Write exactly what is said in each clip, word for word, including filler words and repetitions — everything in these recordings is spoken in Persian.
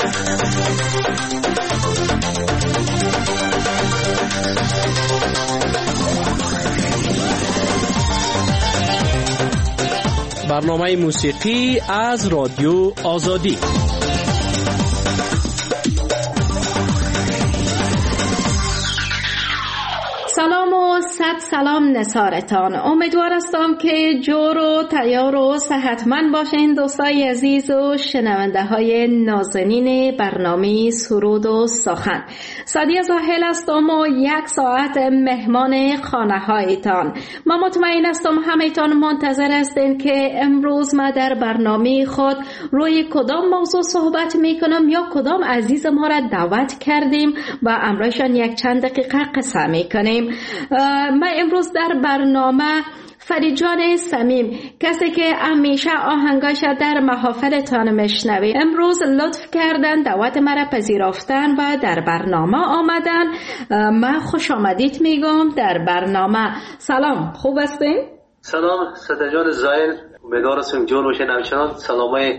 برنامه موسیقی از رادیو آزادی. سلام و صد سلام نثارتان. امیدوار هستم که جور و تیار و صحتمند باشین دوستای عزیز و شنونده های نازنین برنامه سرود و سخن. سادیه زاهل هستم و یک ساعت مهمان خانه هایتان. ما مطمئن هستم همه‌تان منتظر هستین که امروز ما در برنامه خود روی کدام موضوع صحبت میکنم یا کدام عزیز ما را دعوت کردیم و امروزشان یک چند دقیقه قصه میکنیم. من امروز در برنامه فرید جان صمیم، کسی که همیشه آهنگاش در محافلتان میشنوید، امروز لطف کردن دعوت مرا پذیرفتن و در برنامه آمدن. من خوش آمدید میگم در برنامه. سلام، خوب هستین؟ سلام ساده جان زایل، امیدوار هستم جان روشن. همچنان سلامای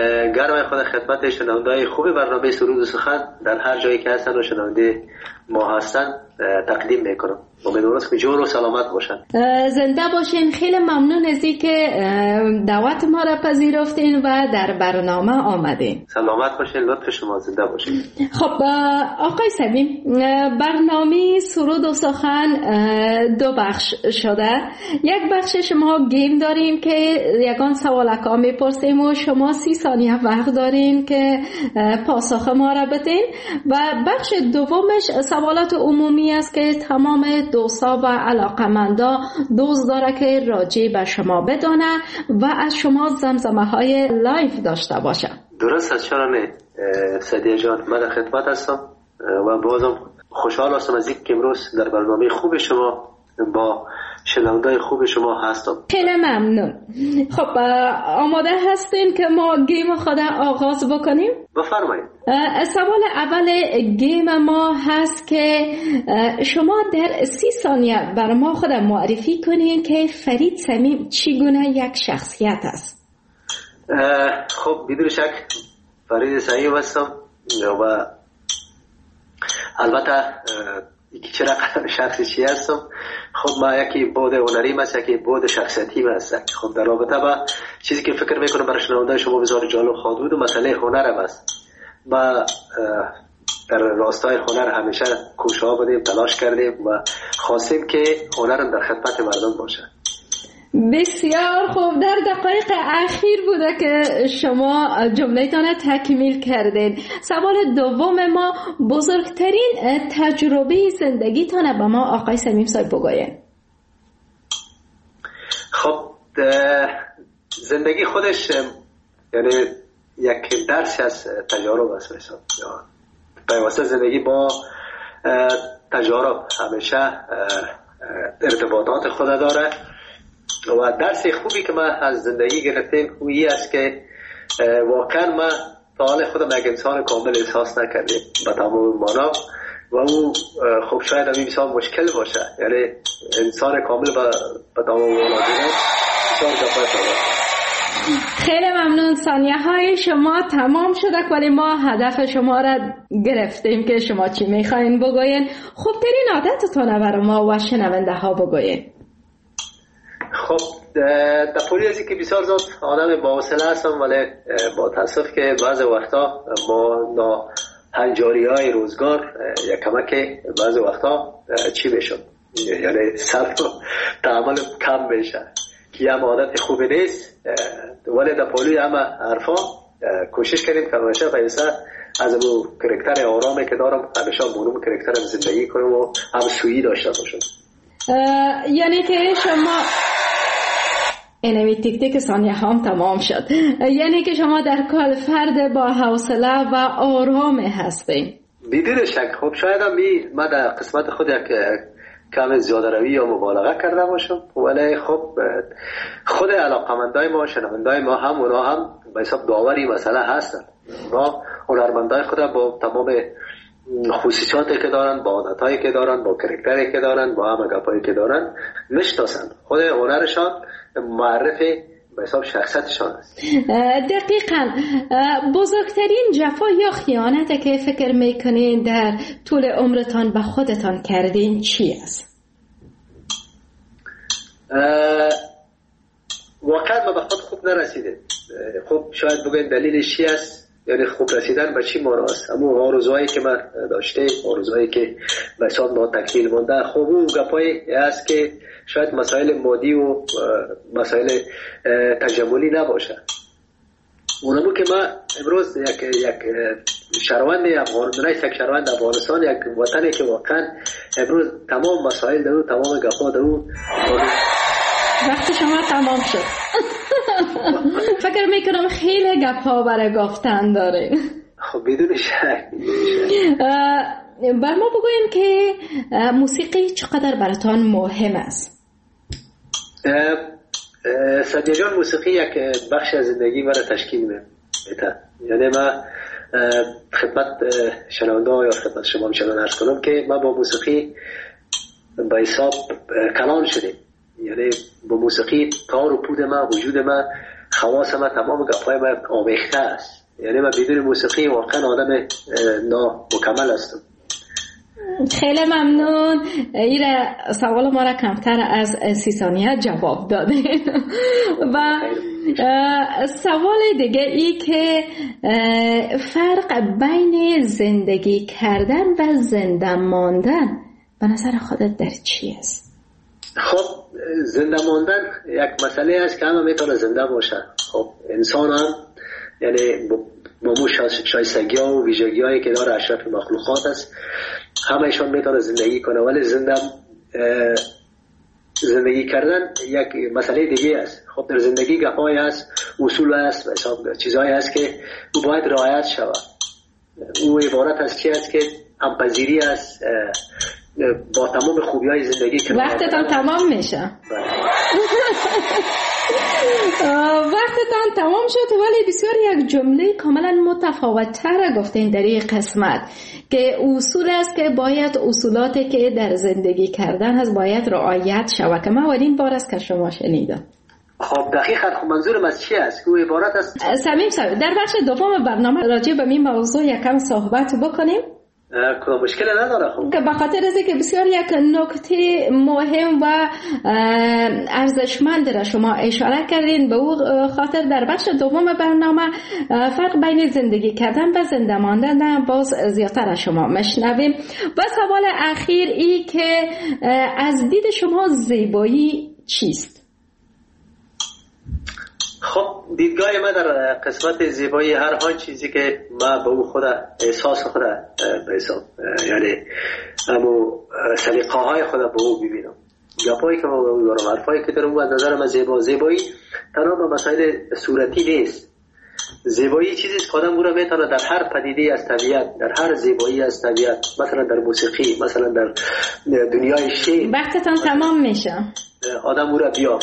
گرم خود خدمت شنونده‌های خوب برنامه سرود و سخن در هر جایی که هستن و شنونده ما هستن تقدیم میکنم. امیدوارم که جور و سلامت باشن. زنده باشین. خیلی ممنون از اینکه دعوت ما را پذیرفتین و در برنامه آمدین. سلامت باشین، لطف شما، زنده باشین. خب آقای صمیم، برنامه سرود و سخن دو بخش شده. یک بخشش ما گیم داریم که یگان سوالکا میپرسیم و شما سی ثانیه وقت دارین که پاسخ ما را بدین، و بخش دومش سوالات عمومی است که تمام دوستا و علاقمندا دوست داره که راجع به شما بدانه و از شما زمزمه های لایف داشته باشه. درست است، چرا نه سادیه جان، من در خدمت هستم و بازم خوشحال هستم از اینکه امروز در برنامه خوب شما با شنونده‌های خوب شما هستم. خیلی ممنون. خب آماده هستین که ما گیم خود آغاز بکنیم؟ بفرمایید. سوال اول گیم ما هست که شما در سی ثانیه برای ما خود معرفی کنین که فرید صمیم چگونه یک شخصیت است. خب بدون شک فرید صمیم هستم و البته یکی چرا شخصی چی هستم. خب ما یکی بود هنریم هست، یکی بود شخصیتی هست. خب در رابطه با چیزی که فکر میکنم برای شنونده شما بسیار جالب خواهد بود و مسئله هنرم است. ما در راستای هنر همیشه کوشش بودیم، تلاش کردیم و خواستیم که هنرم در خدمت مردم باشه. بسیار خوب. در دقایق اخیر بوده که شما جمله‌تان را تکمیل کردین. سوال دوم ما، بزرگترین تجربه زندگیتان به ما آقای صمیم صاحب بگوین. خب زندگی خودش یعنی یک درس از تجارب است. مثلا پیوسته زندگی با تجارب همیشه ارتباطات خود داره و درس خوبی که ما از زندگی گرفتیم اویی است که واقعا ما تا حال خودم یک انسان کامل احساس نکردیم به تمام معنا و او خب شاید همین بسیار مشکل باشه، یعنی انسان کامل به تمام معنا دیدن بسیار زحمت داره. خیلی ممنون. ثانیه های شما تمام شده ولی ما هدف شما را گرفتیم که شما چی میخواین بگوین. خوبترین عادتتون برای ما و شنونده ها بگوین. خب در پولی از این که بسیار زیاد آدم با حوصله هستم، ولی با تاسف که بعض وقتا ما نا هنجاری های روزگار یک کمک بعض وقتا چی بشم، یعنی صرف تعامل کم بشه که هم عادت خوبی نیست، ولی در پولی همه حرفا کوشش کردیم که همیشه پیسه از اون کرکتر آرامی که دارم همیشه بونم کرکترم زندگی کنم و هم سویی داشته باشم. یعنی که شما اینمی تیک تیک ثانیه هم تمام شد، یعنی که شما در کل فرد با حوصله و آرام هستین. بدون شک. خب شاید هم من در قسمت خود یک کم زیاده روی یا مبالغه کرده باشم، ولی خب خود علاقمندای ما، شنوندای ما هم اونا هم به حساب داوری مسئله هستن. ما هنرمندای خود با تمام خصوصیاتی که دارن، با عادتایی که دارن، با کرکتری که دارن، با همه گپایی که دارن میشناسن. خود هنرشان معرفی به حساب شخصیتشان است. دقیقاً. بزرگترین جفا یا خیانت که فکر میکنین در طول عمرتان به خودتان کردین چی است؟ واقعا ما به خود خوب نرسیدیم. خب شاید بگوین دلیلش چی است، یعنی خوب رسیدن به چی مانا است. اما آرزوهایی که من داشته، آرزوهایی که به حساب ما تکمیل مانده، خب اون گپایی است که شاید مسائل مادی و مسائل تجملی نباشه. اونمو که ما امروز یک یک شهروند افغانستان، یک شهروند افغانستان، یک وطنی که واقعا امروز تمام مسائل دارو، تمام گپا دارو. وقت شما تمام شد. فکر میکنم خیلی گپا برای گفتن داره. خب بدون شک. بر ما بگوین که موسیقی چقدر براتان مهم است؟ سادیا جان، موسیقی یک بخش از زندگی مرا تشکیل میده. یعنی من خدمت شنونده یا خدمت شما میشنون عرض کنم که من با موسیقی به حساب کلان شدیم. یعنی با موسیقی کار و پود من، وجود من، خواص من، تمام گپای من آمیخته است. یعنی من بدون موسیقی واقعا آدم نامکمل هستم. خیلی ممنون. این سوال ما را کمتر از سی ثانیه جواب داده. و سوال دیگه ای که فرق بین زندگی کردن و زنده ماندن به نظر خودت در چی است؟ خب زنده ماندن یک مسئله است که همه میتونه زنده باشه. خب انسان هم یعنی با مو شایستگی ها و ویژگی هایی که داره اشرف مخلوقات است، همه ایشان میتونه زندگی کنه. ولی زنده زندگی کردن یک مسئله دیگه است. خب در زندگی گپایی است، اصول است، حساب چیزایی است که او باید رعایت شود. او عبارت از چی است که همپذیری است با تمام خوبی های زندگی که وقتتان تمام میشه. وقتتان تمام شد، ولی بسیار یک جمله کاملا متفاوت تر گفتین در این قسمت که اصول است که باید اصولاتی که در زندگی کردن هست باید رعایت شود، که من اولین بار است که شما شنیدم. خب دقیقاً. خب منظورم از چی است؟ که عبارت است سمیم صاحب در بخش دوم برنامه راجع به این موضوع یکم صحبت بکنیم. کدام مشکل نداره. خب که به خاطر از اینکه بسیار یک نکته مهم و ارزشمند را شما اشاره کردین، به او خاطر در بخش دوم برنامه فرق بین زندگی کردن و زنده ماندن باز زیادتر از شما مشنویم. و سوال اخیر ای که از دید شما زیبایی چیست؟ خب دیدگاه من در قسمت زیبایی هر آن چیزی که من به او خود احساس خود به حساب، یعنی همو سلیقه های خود به او ببینم، گپایی که من به او دارم، حرفایی که دارم، از نظر من زیبا. زیبایی تنها به مسائل صورتی نیست. زیبایی چیزی است که آدم او را میتونه در هر پدیده از طبیعت، در هر زیبایی از طبیعت، مثلا در موسیقی، مثلا در دنیای شعر، وقتتان تمام میشه، آدم او را بیابد.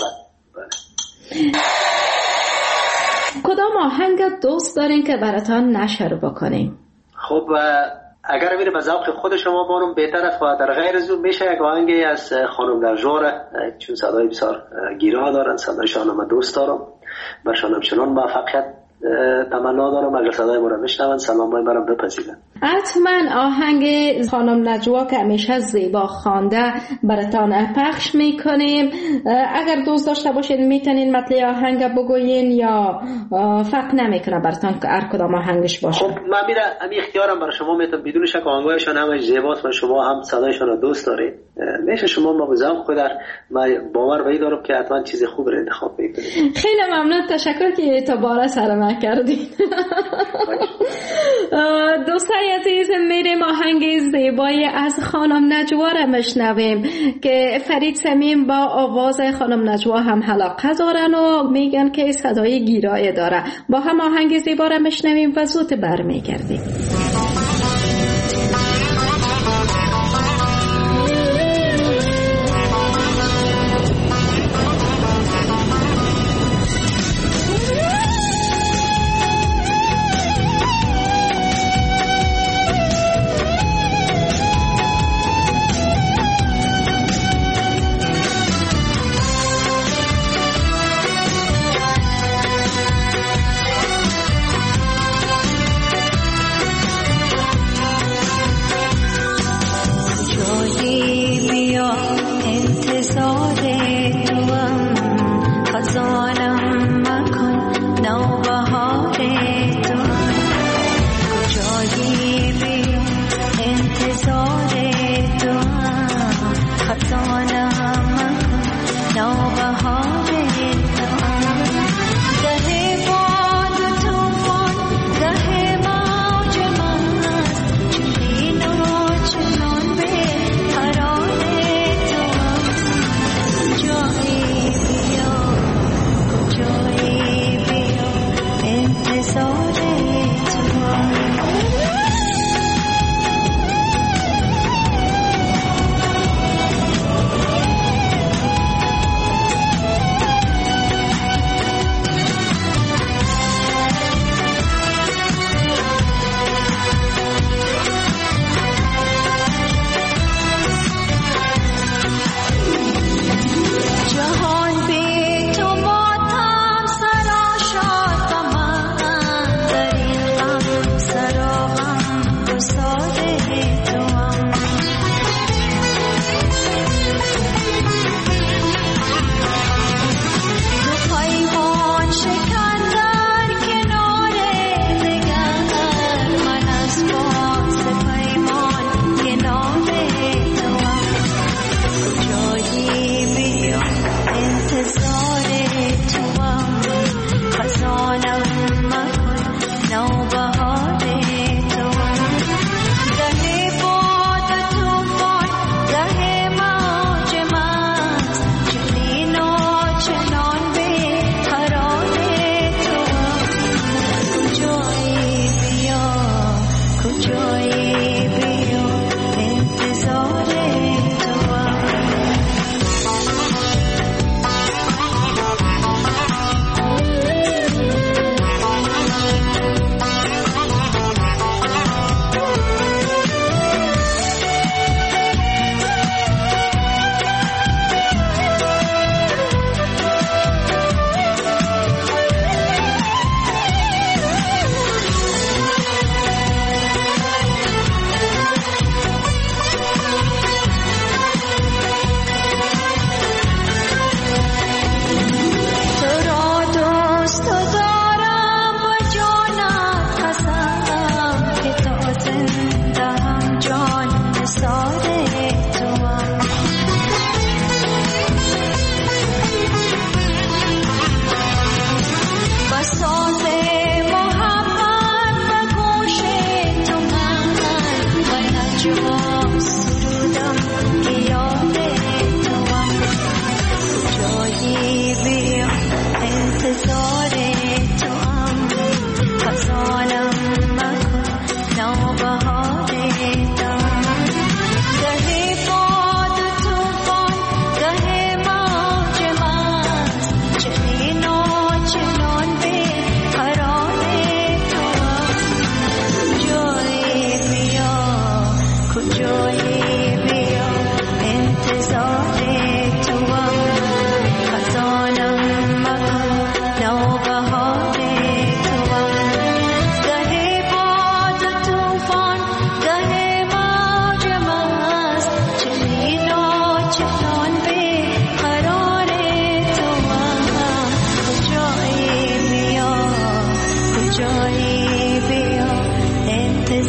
کدام آهنگ دوست دارین که براتان نشر بکنیم؟ خب اگر میره به ذوق خود شما بانم بهتر است. و در غیر از اون میشه یک آهنگی از خانم نجوا، چون صدای بسیار گیرا دارن، صدایشان من دوست دارم، برشان همچنان موفقیت تمنا دارم. اگر صدای ما را میشنون سلامای مرا بپذیرن. حتما آهنگ خانم نجوا که همیشه زیبا خوانده براتان پخش میکنیم. اگر دوست داشته باشید میتونین مطلع آهنگ بگوین یا فرق نمیکنه براتان که هر کدام آهنگش باشه؟ خب من میره امی اختیارم برای شما میتونم، بدون شک آهنگایشان همه زیباست و شما هم صدایشان رو دوست دارید. میشه شما ما به ذوق خود من باور به این دارم که حتما چیز خوب رو انتخاب میکنید. خیلی ممنون، تشکر که اعتبار سر من کردید. دوستای عزیز، میریم آهنگ زیبایی از خانم نجوا را مشنویم که فرید سمیم با آواز خانم نجوا هم علاقه دارن و میگن که صدای گیرای داره. با هم آهنگ زیبا را مشنویم و زود برمیگردیم.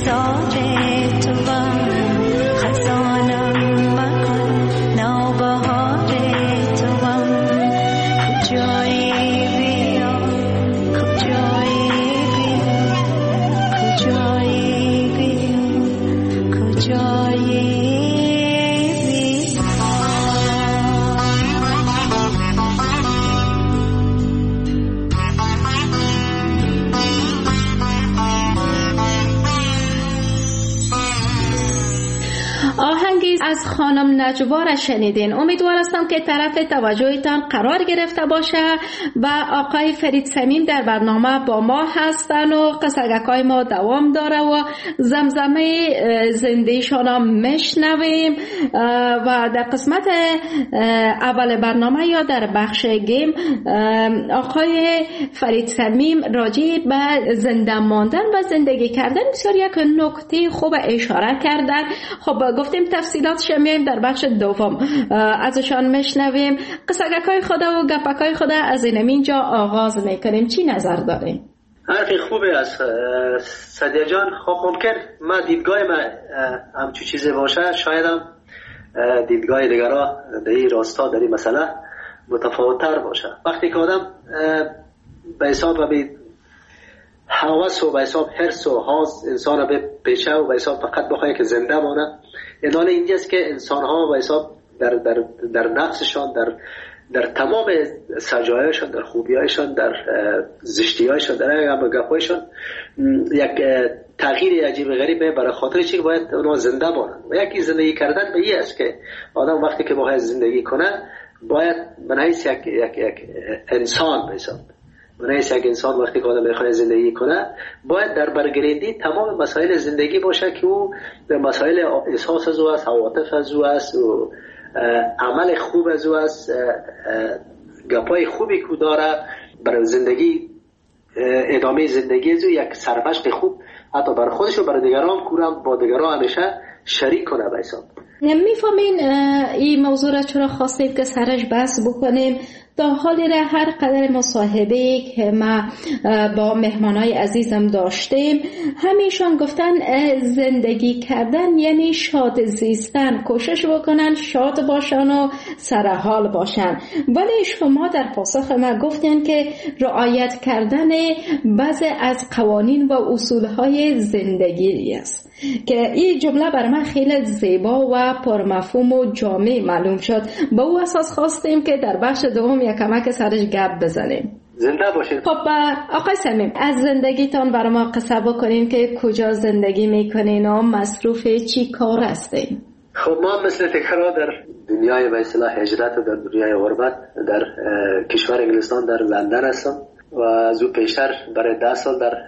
از خانم نجوا را شنیدین. امیدوار هستم که طرف توجهتان قرار گرفته باشه و آقای فرید صمیم در برنامه با ما هستن و قصگکای ما دوام داره و زمزمه زندگیشان هم میشنویم و در قسمت اول برنامه یا در بخش گیم آقای فرید صمیم راجع به زنده ماندن و زندگی کردن بسیار یک نکته خوب اشاره کردن. خب گفتیم تفصیلاتش میایم در بخش دوم ازشان میشنویم. قصگکای خود و گپکای خود از اینجا آغاز میکنیم. چی نظر داریم؟ حرفی خوبه از سدیه جان. خب ممکن ما دیدگاه ما همچو چیزی باشه، شاید هم دیدگاه دیگرها در این راستا در این مسئله متفاوت‌تر باشه. وقتی که آدم به حساب و به هوس و به حساب حرص و حاز انسان به پیشه و به حساب فقط بخواه که زنده مانه، اینال اینجاست که انسان ها به حساب در, در, در نفسشان، در در تمام سجایشان، در خوبیایشان، در زشتیایشان، در گپایشان یک تغییر عجیب غریبه برای خاطر چی باید اونا زنده مانند. و یکی زندگی کردن به این است که آدم وقتی که باید زندگی کنه باید من حیث یک, یک, یک انسان بسید من حیث یک انسان وقتی که آدم میخواد زندگی کنه باید در برگریدی تمام مسائل زندگی باشه که او مسائل احساس از او است، عواطف از او است و عمل خوب از او است، گپای خوبی که داره برای زندگی، ادامه زندگی از او یک سرمشق خوب حتی برای خودش و برای دیگران کورم با دیگران همیشه شریک کنه. بایسان میفهمین این موضوع را چرا خواستید که سرش بحث بکنیم؟ تا حالی را هر قدر مصاحبه که ما با مهمانای عزیزم داشتیم همیشان گفتن زندگی کردن یعنی شاد زیستن، کوشش بکنن شاد باشن و سرحال باشن. ولی شما در پاسخ ما گفتن که رعایت کردن بعضی از قوانین و اصولهای زندگی است که این جمله بر من خیلی زیبا و پرمفهوم و جامع معلوم شد. با او اساس خواستیم که در بخش دوم یک کمک سرش گپ بزنیم. زنده باشید. خب آقای صمیم از زندگیتان برای ما قصه بکنین که کجا زندگی میکنین و مصروف چی کار هستین؟ خب ما مثل تکرار در دنیای به اصطلاح هجرت و در دنیای غربت در کشور انگلستان در لندن هستم و از او پیشتر برای ده سال در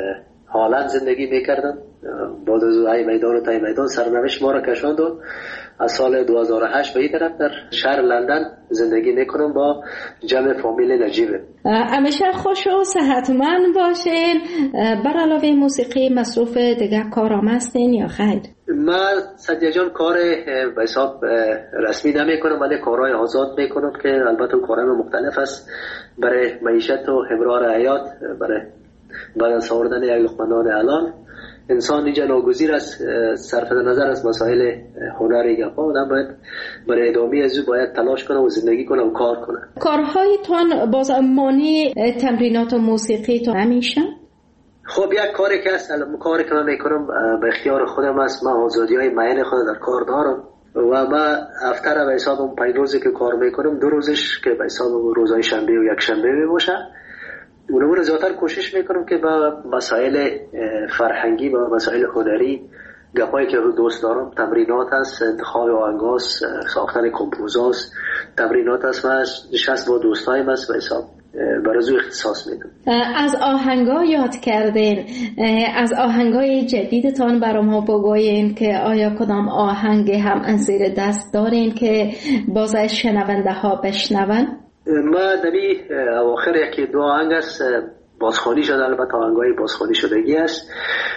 هالند زندگی میکردم. بعد از او ای میدان و تای میدان سرنوشت ما را کشاند و از سال دو هزار و هشت به این طرف در شهر لندن زندگی میکنم با جمع فامیل نجیبه. همیشه خوش و صحتمند باشین. بر علاوه موسیقی مصروف دیگه کارام هستین یا خیر؟ من سدیه جان کار به حساب رسمی نمی کنم ولی کارهای آزاد میکنم که البته کارهای مختلف است برای معیشت و امرار حیات. برای بعد از آوردن یک لقمه نان الان انسان اینجا ناگزیر است صرف نظر از مسائل هنری گپا آدم باید برای ادامه از او باید تلاش کنه و زندگی کنه و کار کنه. کارهایتان باز مانی تمرینات و موسیقی تو همیشه؟ خب یک کاری که هست کاری که من میکنم به اختیار خودم است. من آزادی های معین خود در کار دارم و من هفته به حساب پنج روزی که کار میکنم دو روزش که به حساب روزهای شنبه و یک شنبه می باشه. اونمون زیادتر کوشش میکنم که با مسائل فرهنگی و مسائل هنری گپایی که دوست دارم تمرینات هست، انتخاب آهنگاست، ساختن کمپوزاست، تمرینات هست. من نشست با دوستایم هست به حساب برای اختصاص میدم. از آهنگا یاد کردین، از آهنگای جدیدتان برام ها بگوین که آیا کدام آهنگ هم از زیر دست دارین که باز شنونده ها بشنون؟ ما دمی اواخر یکی دو آهنگ است بازخوانی شده، البته آهنگای بازخوانی شدگی است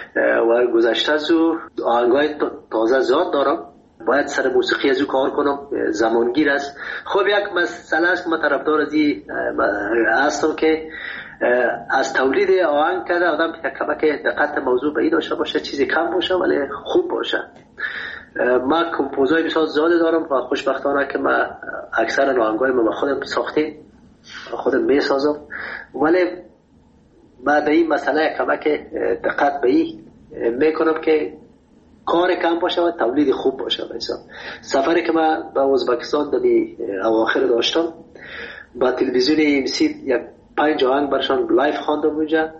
و گذشته از او آهنگای تازه زیاد دارم. باید سر موسیقی از او کار کنم، زمانگیر است. خب یک مسئله است که من طرفدار از این هستم که از تولید آهنگ کرده آدم کمک دقت موضوع به این داشته باشه، چیزی کم باشه ولی خوب باشه. من کمپوزای بسیار زیاده دارم و خوشبختانه که من اکثر آهنگای ما خودم ساختیم، خودم میسازم، ولی من به این مسئله کمک دقت به این میکنم که کار کم باشه و تولید خوب باشه. مثلا سفری که من به ازبکستان در اواخر داشتم، با تلویزیون ام سی یک پنج آهنگ برشان لایف خواندم اونجا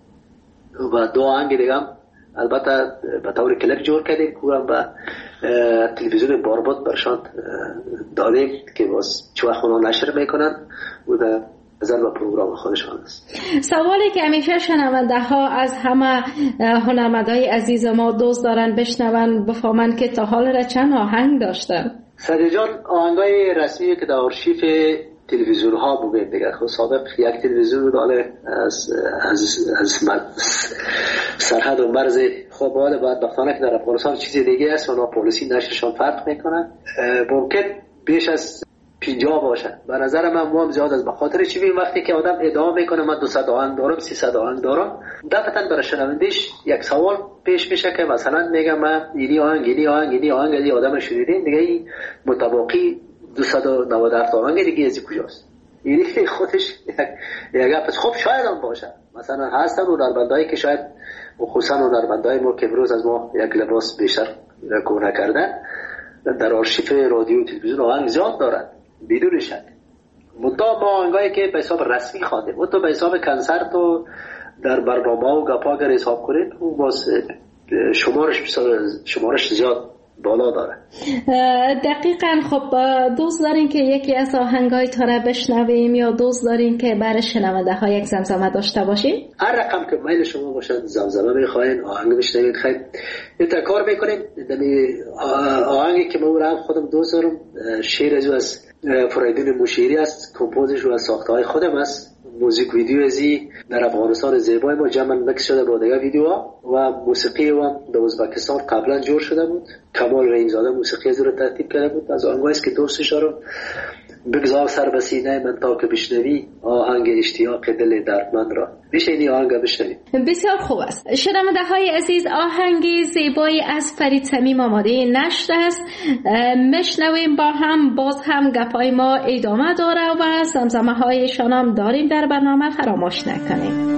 و دو آهنگ دیگه هم البته به طور کلیپ جور کردیم که هم به تلویزیون بارباد برشان دادیم که باز چوه خونا نشر میکنن و در نظر به پروگرام خودشان است. سوالی که همیشه شنونده ها از همه هنرمندای عزیز ما دوست دارن بشنون بفهمن که تا حال را چند آهنگ داشتن. سعدی جان آهنگای رسمی که در آرشیف تلویزیون ها بودیم دیگه، خب سابق یک تلویزیون بود از از از سرحد و مرز خب حالا بدبختانه که در افغانستان چیزی دیگه است و پلیسی نشرشان فرق میکنن، ممکن بیش از پنجاه باشه. به نظر من مو هم زیاد است، به خاطر چی؟ ببین وقتی که آدم ادعا میکنه من دویست آهنگ دارم، سیصد آهنگ دارم، دفعتا برای شنوندش یک سوال پیش میشه که مثلا میگم من اینی آهنگ اینی آهنگ اینی آهنگ اینی آدم شنیدین دیگه، این متباقی دویست و نود و هفت آهنگ دیگه از کجاست؟ اینی خودش یک گپ. خب شاید هم باشه، مثلا هستن هنرمندایی که شاید خصوصا هنرمندای ما که امروز از ما یک لباس بیشتر کهنه کردن در آرشیف رادیو و تلویزیون آهنگ زیاد دارن بدون شک. منتها ما آهنگایی که به حساب رسمی خواندیم و تو به حساب کنسرت و در برنامه و گپا اگر حساب کنید اون باز شمارش شمارش زیاد بالا داره. دقیقاً. خب دوست دارین که یکی از آهنگای تا را بشنویم یا دوست دارین که برای شنونده ها یک زمزمه داشته باشیم؟ هر رقم که میل شما باشد، زمزمه میخواین، آهنگ بشنوید، خیلی این کار میکنیم. آهنگی که من خودم دوست دارم شعر از فریدون مشیری است، کمپوزش و ساخته های خودم است. موزیک ویدیو ازی در افغانستان زیبای ما جمع مکس شده با دیگه ویدیوها و موسیقی هم در ازبکستان قبلا جور شده بود. کمال رحیمزاده موسیقی از رو ترتیب کرده بود. از آنگاهی است که دوستش دارم. بگذار سر به سینه من تا که بشنوی آهنگ اشتیاق دل دردمند را. میشه این آهنگ بشنوی. بسیار خوب است. شنونده های عزیز، آهنگی زیبایی از فرید صمیم آماده نشت است. مشنویم با هم، باز هم گپای ما ادامه داره و زمزمه هایشان هم داریم در برنامه، فراموش نکنیم.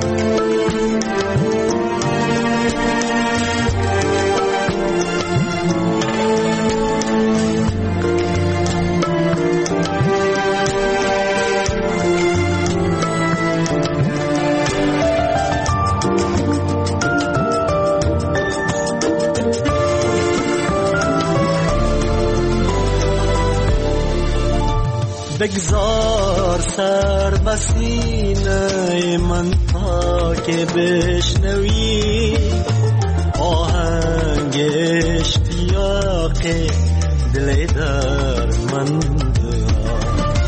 بگذار سر بسینه من تا که بشنوی آهنگ اشتیاق دل دردمند را.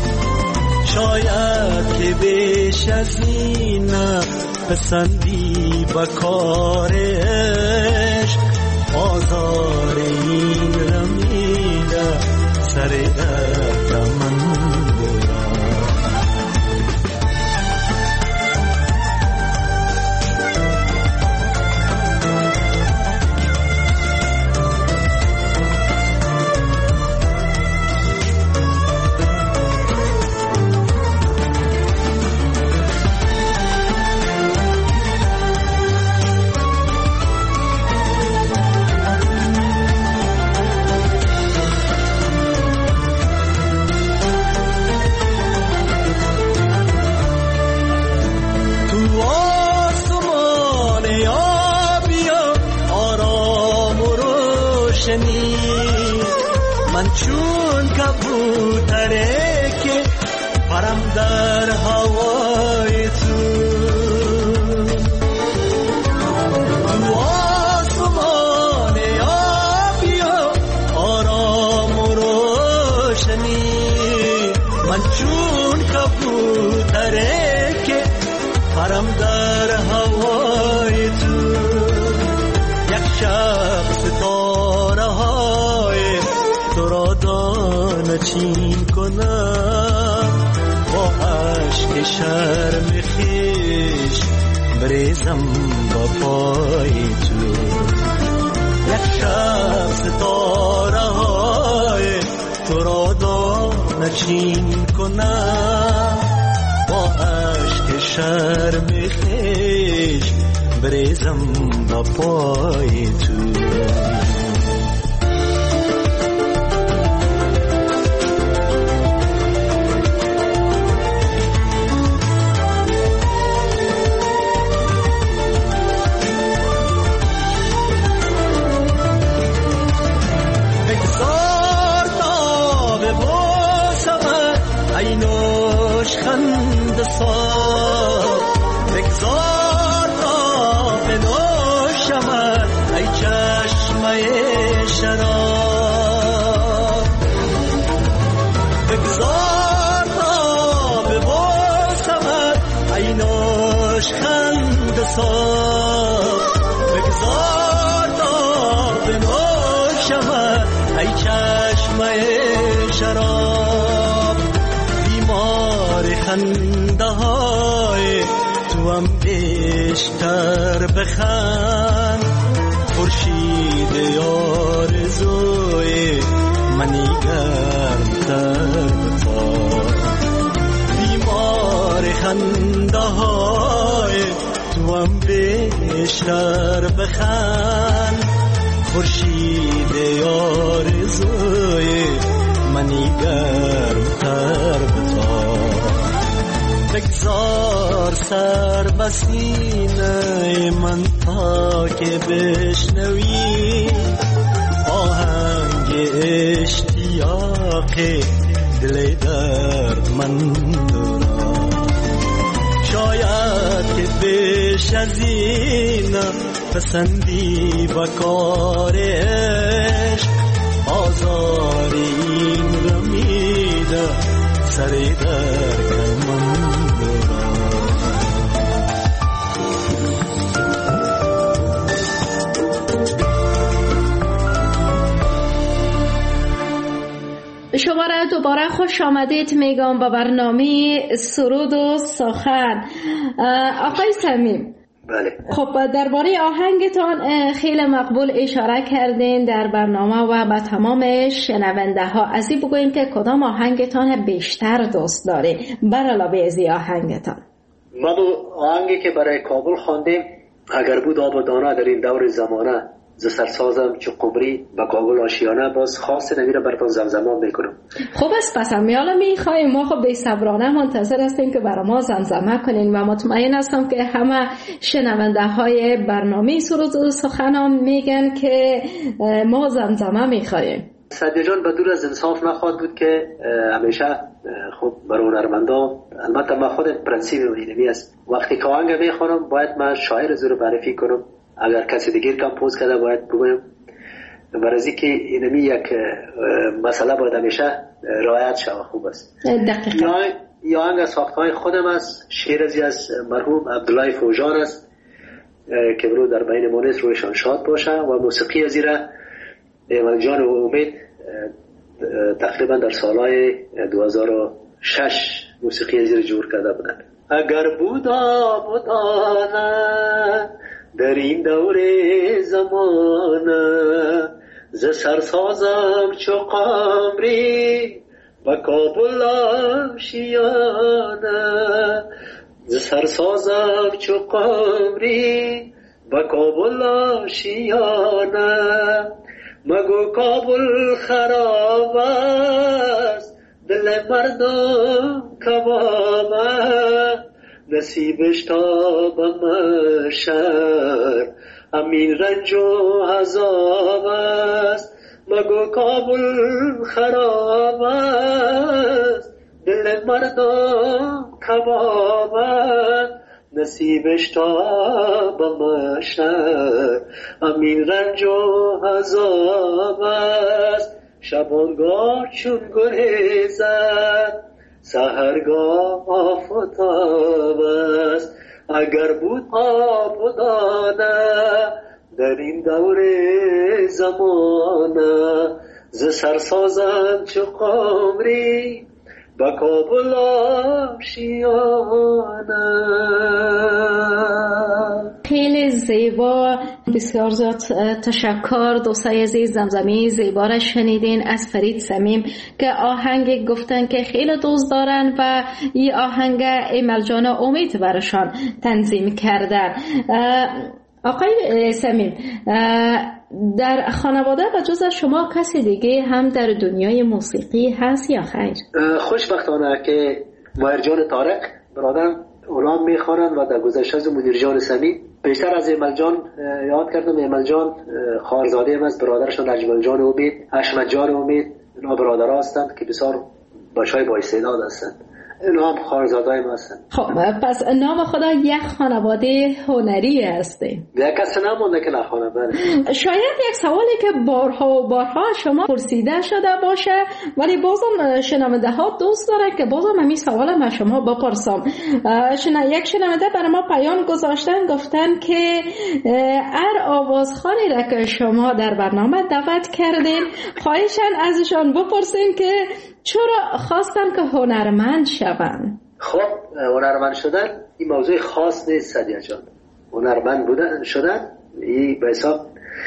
شاید که بیش از این پسندی به کار عشق، آزار این رمیده سر دردمند. من چون کبوتره که پرم در هوای تو، تو آسمان آبی و آرام و روشنی. من چون کبوتره که پرم در هوای تو، یک شب ستاره های تو را دانه چین کنم، با عشق شرم خیش بریزم با پای تو. یک شب ستاره های تو را دانه چین کنم، با عشق شرم خیش بریزم با پای تو. خند سار بگذار تا بنوشم ای چشمه شراب، بگذار تا ببوسم ای نوش خند سار، بگذار تا بنوشم ای چشمه شراب. خنده های تو هم بیشتر بخند، خورشید آرزوی منی گرمتر بتاب. بیمار خنده های تو هم بیشتر بخند، خورشید آرزوی منی گرمتر بتاب. بگذار سر بسینه من تا که بشنوی آهنگ اشتیاق دل درد من را. شاید که بیش از این پسندی با کار عشق، آزار این رمیده سری در کمان. شما را دوباره خوش آمدید میگم با برنامه سرود و سخن. آقای صمیم، بله. خب درباره آهنگتان خیلی مقبول اشاره کردین در برنامه و با تمام شنونده ها. از این بگویم که کدام آهنگتان بیشتر دوست داره بر علاوه از این آهنگتان؟ ما دو آهنگی که برای کابل خواندیم، اگر بود آب و دانه در این دور زمانه، ز سرسازم چو قمری و کابل آشیانه، باز خاص نمیره براتون زمزمان میکنم. خب است پس هم میالا میخوایم، ما خب بی‌صبرانه منتظر هستیم که برای ما زمزمه کنین و مطمئن هستم که همه شنونده های برنامه سرود و سخن میگن که ما زمزمه میخوایم. سعدی جان بدور از انصاف نخواهد بود که همیشه خب برای هنرمندا، البته من خود پرنسیب اینمی است، وقتی که آهنگ میخوانم باید من شاعر زور معرفی کنم، اگر کسی دیگر کمپوز کرده باید بگویم، برای اینکه اینمی یک مسئله باید همیشه رعایت شود. خوب است. دقیقاً. یا آهنگ ساختهای خودم است، شعر از مرحوم عبدالله فوجان است که برو در بین مونس رویشان شاد باشه، و موسیقی از ایره ایمان جان و امید تقریبا در سالهای دو هزار و شش موسیقی از ایره جور کرده بودن. اگر بودا بودانه در این دور زمانه، ز سرسازم چو قمری و کابل آشیانه، ز سرسازم چو قمری و کابل آشیانه. مگو کابل خراب است دل مردم کباب، نصیبش تا به محشر امین رنج و عذاب است. مگو کابل خراب است دل مردم کباب، نصیبش تا به محشر امین رنج و عذاب است. شبانگاه چون گریزد سحرگاه آفتاب است. اگر بود آب و دانه در این دور زمانه، ز سرسازم چو قمری با کابل آشیانه. خیلی زیبا، بسیار زیاد تشکر دوستای عزیز. زمزمه زیبا را شنیدین از فرید صمیم که آهنگ گفتن که خیلی دوست دارن و این آهنگ ایمل جان امید برشان تنظیم کردن. آقای صمیم، در خانواده و جز شما کسی دیگه هم در دنیای موسیقی هست یا خیر؟ خوشبختانه که ماهر جان طارق برادرم اونا میخوانند و در گذشته از مدیر جان صمیم بیشتر از ایمل جان یاد کردم. ایمل جان خواهرزاده هم از برادرشون اجمل جان امید، حشمت جان امید، اینا برادرها هستند که بسیار بچهای با استعداد هستند. اینا هم خواهرزاده‌ای ما هستند. خب پس نام خدا یک خانواده هنری هسته. یک کس نمونده که نخوانه. شاید یک سوالی که بارها و بارها شما پرسیده شده باشه ولی بازم شنونده ها دوست داره که بازم همین سوال ما شما بپرسم. شنا یک شنونده برای ما پیام گذاشتن، گفتن که هر آوازخوانی را که شما در برنامه دعوت کردین خواهشن ازشان بپرسین که چرا خواستن که هنرمند شوند. خب هنرمند شدن این موضوع خاص نیست سعدیه جان. هنرمند بودن شدن این به حساب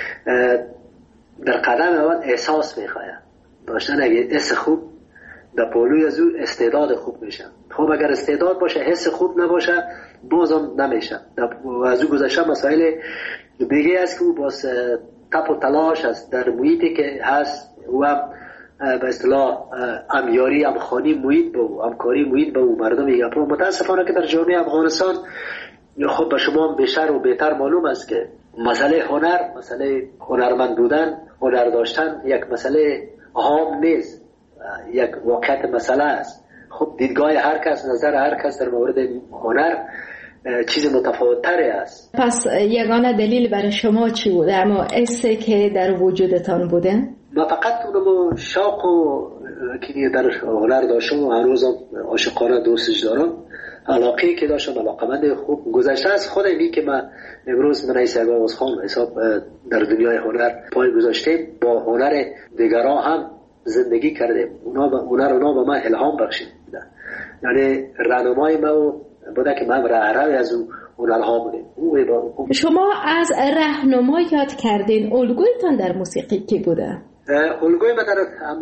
در قدم اول احساس میخواه داشتن. اگه حس خوب در پولوی از او استعداد خوب میشه. خب اگر استعداد باشه حس خوب نباشه بازم نمیشه. از او گذشته مسائل دیگه است که او باز تپ و تلاش است در محیطی که هست و به اصطلاح امیاری امخانی محیط با او، همکاری محیط با او مردم یگپا. متاسفانه که در جامعه افغانستان خب به شما بیشتر و بهتر معلوم است که مسئله هنر، مسئله هنرمند بودن، هنر داشتن یک مسئله عام نیست، یک واقعیت مسئله است. خب دیدگاه هر کس، نظر هر کس در مورد هنر چیز متفاوت‌تری است. پس یگانه دلیل برای شما چی بوده؟ اما حسی که در وجودتان بوده؟ ما فقط اونم شوق و که در هنر داشتم و هنوزم عاشقانه دوستش دارم. علاقه که داشتم، علاقمند خوب گذشته از خود اینی که من امروز من رئیس آواز خان حساب در دنیای هنر پای گذاشتیم، با هنر دیگران هم زندگی کردیم. اونا با هنر اونا به من الهام بخشید. یعنی راهنمای ما بوده که من راهروی از اون هنرها بودیم. شما از راهنما یاد کردین، الگویتان در موسیقی کی بوده؟ الگوی من در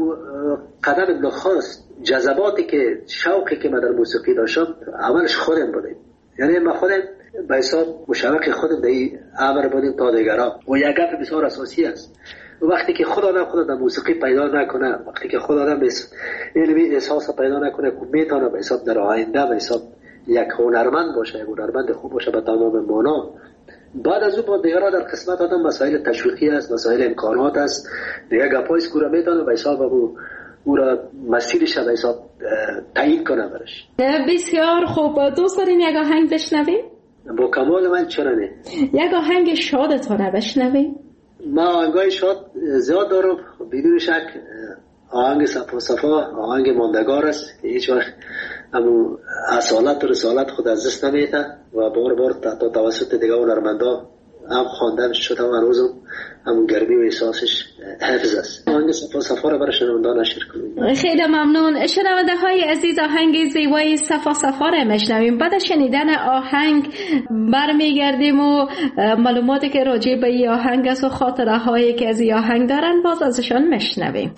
قدم نخست جذباتی که شوقی که من در موسیقی داشتم اولش خودم بودیم. یعنی من خودم به حساب مشوق خودم در این امر بودیم تا دیگران. و یک گپ بسیار اساسی است، وقتی که خود آدم خود در موسیقی پیدا نکنه، وقتی که خود آدم علمی احساس پیدا نکنه که میتونه به حساب در آینده به حساب یک هنرمند باشه، یک هنرمند خوب باشه به تمام معنا، بعد از اون با دیگران در قسمت آدم مسائل تشویقی است، مسائل امکانات است، دیگه گپای سکوره میتونه به حساب او او را مسیرش به حساب تعیین کنه برش. بسیار خوب. دوست دارین یک آهنگ بشنویم؟ با کمال من چرا نه. یک آهنگ شادتونه بشنویم؟ ما آهنگای شاد زیاد دارم بدون شک. آهنگ صفا صفا آهنگ ماندگار است که هیچ وقت همون اصالت و رسالت خود از دست نمیده و بار بار تا توسط دیگه هنرمندا هم خواندن شده و هنوزم همون گرمی و احساسش حفظ است. آهنگ صفا صفا را برای شنوندگان نشر کنیم. خیلی ممنون. شنونده های عزیز، آهنگ زیبای صفا صفا را میشنویم. بعد از شنیدن آهنگ برمیگردیم و معلوماتی که راجع به این آهنگ است و خاطره هایی که از این آهنگ دارن باز ازشان میشنویم.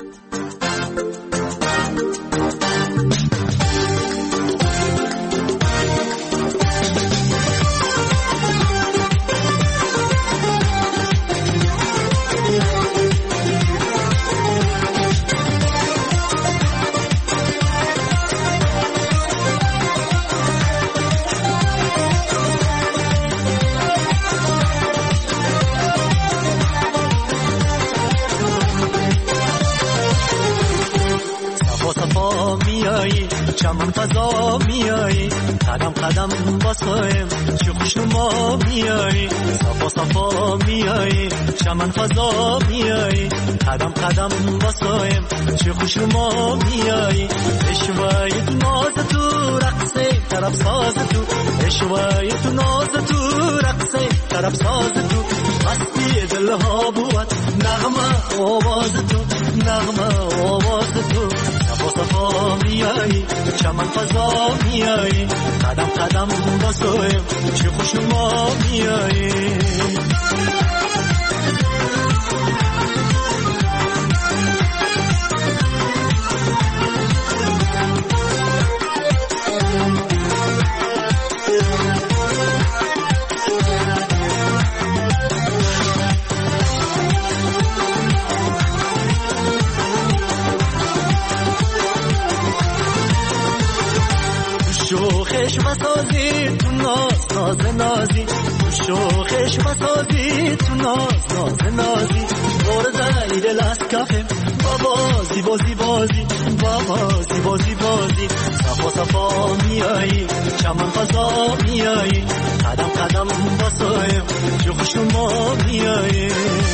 چمن فضا میایی، قدم قدم باسایم چه خوشنما میایی، صفا صفا میایی، چمن فضا میایی، قدم قدم باسایم چه خوشنما میایی، اشوای تو ناز تو رقصه طرف ساز تو، اشوای تو ناز تو رقصه طرف ساز تو، مستی دلها بود نغمه آواز تو، نغمه آواز تو، صفا صفا میایی چمن فضا میایی قدم قدم با تویم چه خوش ما میایی شوخش مسازی تو ناز ناز نازی شوخش مسازی تو ناز ناز نازی دور زنید لسکفه بابازی بازی بازی بابازی بازی بازی صفا صفا میایی چمن فضا میایی قدم قدم باسایم چه خوش ما میایی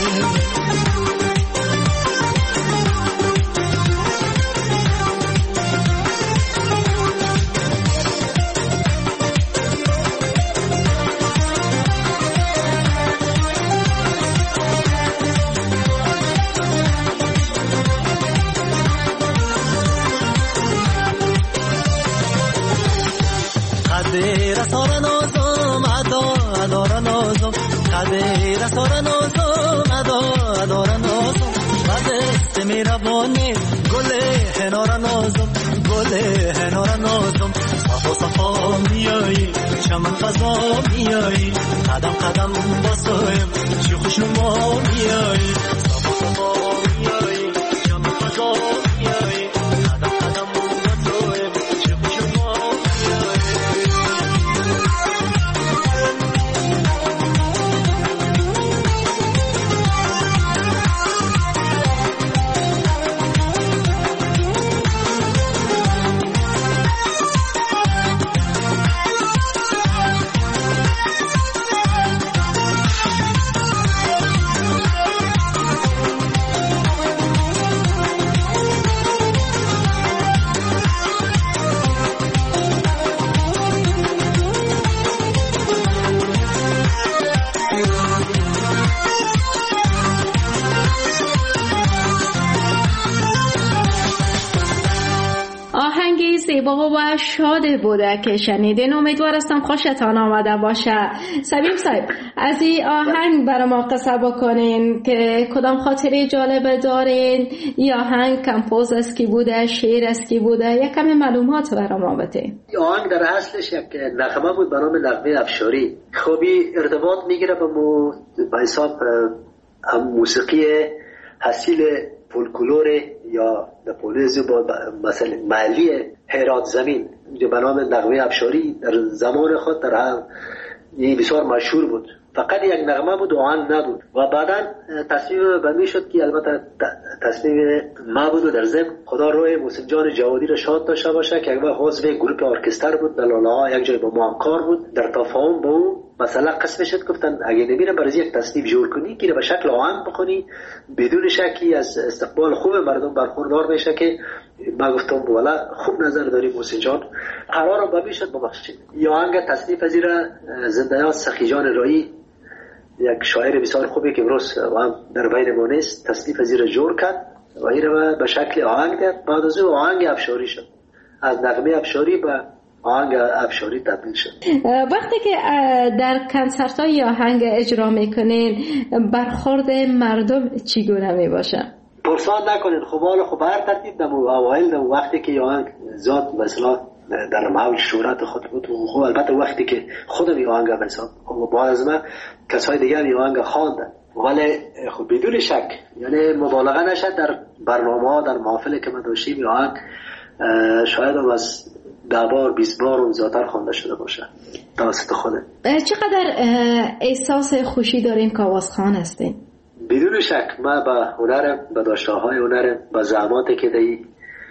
قدر سار نازم ادا ادار نازم قدر سار نازم ادا ادار نازم قدر میروانه گل هنار نازم گل هنار نازم صفا صفا میایی چمن فضا میایی قدم قدم باسایم چه خوش ما میایی صفا صفا میایی چمن فضا میایی قدم قدم باسایم چه خوش ما زیبا و شاد بوده که شنیدین. امیدوار هستم خوشتان آمده باشه. سبیل صاحب از این آهنگ برای ما قصه بکنین که کدام خاطره جالب دارین؟ این آهنگ کمپوز است کی بوده، شعر است کی بوده، یک کمی معلومات برای ما بده. این آهنگ در اصلش یک نغمه بود به نام نغمه افشاری. خوبی ارتباط میگیره به مو به حساب هم موسیقی حاصل فولکلور یا در پولیس با مثلا محلی هرات زمین به نام نغمه افشاری در زمان خود در هم بسیار مشهور بود. فقط یک نغمه بود و آهنگ نبود و بعدا تصمیم بندی شد که البته تصمیم ما بود و در ضمن خدا روی محسن جان جوادی را شاد داشته باشه که یک عضو گروه ارکستر بود در لاله ها یک جای با ما همکار بود. در تفاهم با او مثلا قسم شد گفتن اگه نمیره برای یک تصنیف جور کنی که به شکل آهنگ بخونی بدون شکی از استقبال خوب مردم برخوردار بشه که ما گفتم والا خوب نظر داری محسن جان قرار با میشد ببخشید. یا آهنگ تصنیف از را زنده‌یاد سخیجان رایی یک شاعر بسیار خوبی که امروز هم در بین ما نیست تصنیف از را جور کرد و این را به شکل آهنگ داد. بعد از او آهنگ افشاری شد، از نغمه افشاری به آهنگ افشاری تبدیل شد. وقتی که در کنسرت های آهنگ اجرا میکنین برخورد مردم چگونه میباشه؟ پرسان نکنین خب حالا خب هر ترتیب دم و اوایل دم وقتی که آهنگ ذات مثلا در محل شهرت خود بود خب البته وقتی که خودم این آهنگ بسام خب بعد از من کسای دیگه این آهنگ خواندن ولی خب بدون شک یعنی مبالغه نشد در برنامه ها در محافل که من داشتیم این آهنگ شاید هم از ده بار بیست بار اون زیادتر خوانده شده باشه توسط خودم. چقدر احساس خوشی دارین که آوازخوان هستین؟ بدون شک من به هنرم به داشته‌های هنرم به زحماتی که دی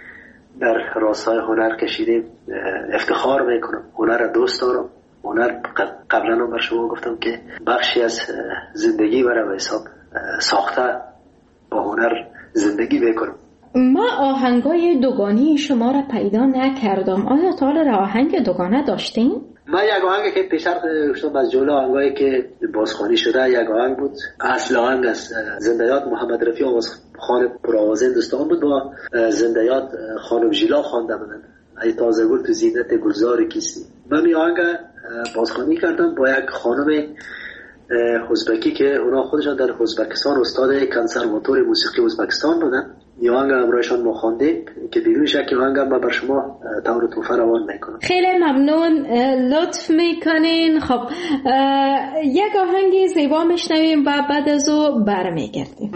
در راستای هنر کشیدیم افتخار میکنم. هنر دوست دارم. هنر قبلا هم بر شما گفتم که بخشی از زندگی برای به حساب ساخته با هنر زندگی میکنم. ما آهنگای دوگانی شما را پیدا نکردم. آیا تا حالا آهنگ دوگانه داشتین؟ من یک آهنگ که پیشتر گفتم از جمله آهنگایی که بازخوانی شده یک آهنگ بود، اصل آهنگ از زنده‌یاد محمد رفیع آوازخوان پرآواز هندوستان بود، با زنده‌یاد خانم ژیلا خوانده بودن ای تازه گل تو زینت گلزار کیستی. من این آهنگ بازخوانی کردم با یک خانم ازبکی که اونا خودشان در ازبکستان استاد کنسرواتوار موسیقی ازبکستان بودن. این آهنگ همراهشان ما خواندیم که بدون شک آهنگ من بر شما طور توفه روان میکنم. خیلی ممنون، لطف میکنین. خب یک آهنگی زیبا میشنویم و بعد از او برمیگردیم.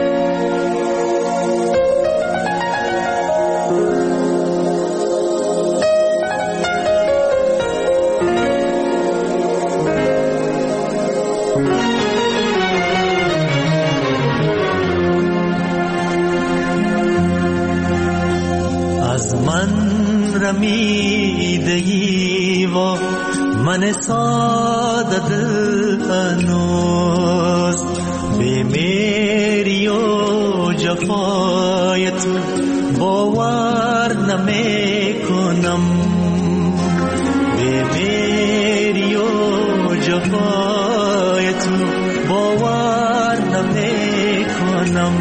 رمیدگی و من ساده دل هنوز به میری و جفای تو باور نمی کنم، به میری و جفای تو باور نمی کنم.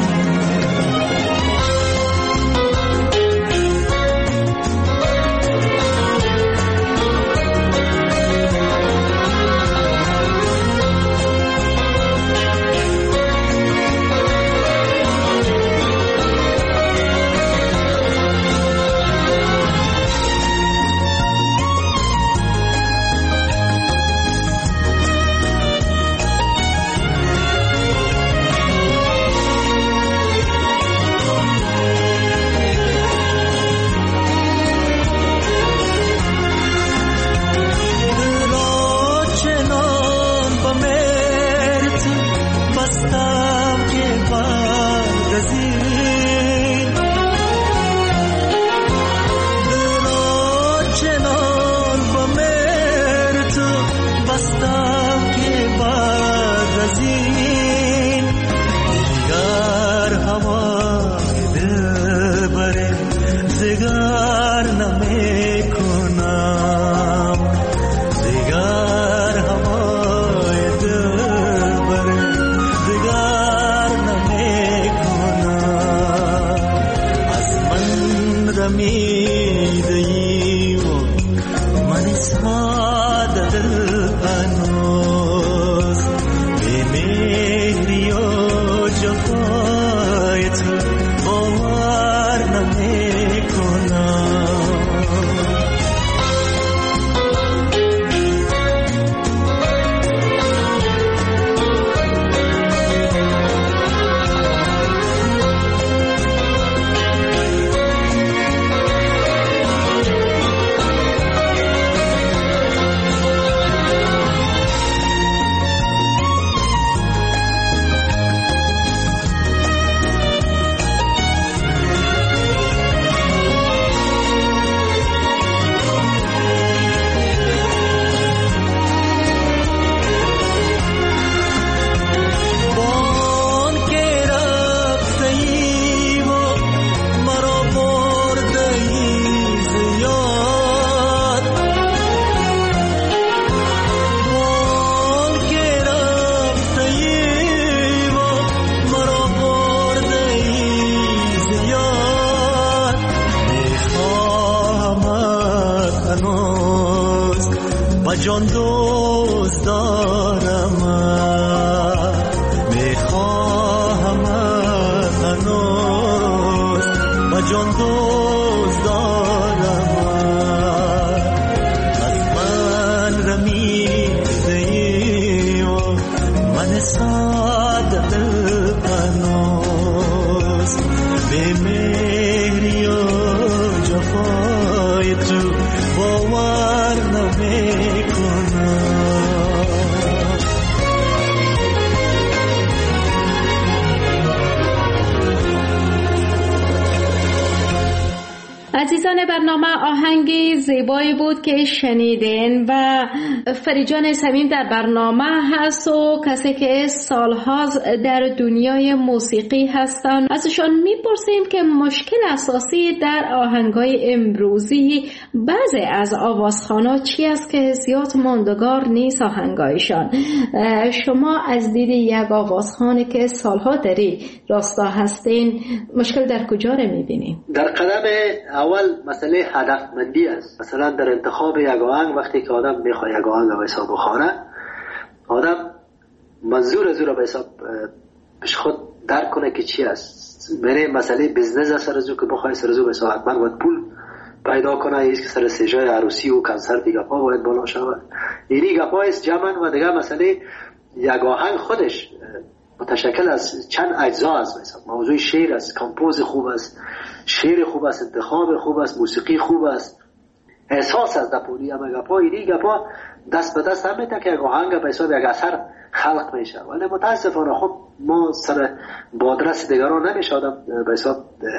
جان دوست دارم، میخواهم هنوز و جان دوست دارم، از من رمیده‌ای و من ساده دل هنوز به مهری و جفای تو باور نمی کنم. عزیزان برنامه، آهنگی زیبایی بود که شنیدین و فریجان صمیم در برنامه هست و کسی که سالها در دنیای موسیقی هستن. ازشان میپرسیم که مشکل اساسی در آهنگای امروزی بعضی از آوازخوانا چی است که زیاد ماندگار نیست آهنگایشان. شما از دید یک آوازخوانی که سالها داری راستا هستین، مشکل در کجا رو میبینین؟ در قدم اول مسئله هدفمندی است. مثلا در انتخاب یک آهنگ، وقتی که آدم میخواد یک آهنگ به حساب بخوانه، آدم منظور از او را به حساب پیش خود درک کنه که چی است. میره مسئله بزنس است سر از او که بخواه سر از او به حساب حتما باید پول پیدا کنه، ایست که سر سجای عروسی و کنسرت دیگه پا باید بالا شود. اینی گپا است جمعن. و دیگه مسئله یک آهنگ خودش متشکل از چند اجزا است. مثلا موضوع شعر است، کامپوز خوب است، شعر خوب است، انتخاب خوب است، موسیقی خوب است، احساس است. دپوری هم گپا اینی گپا دست به دست هم میده که یک آهنگ به حساب یک اثر خلق میشه. ولی متاسفانه خب ما سر بادرس دیگران نمیشه آدم به حساب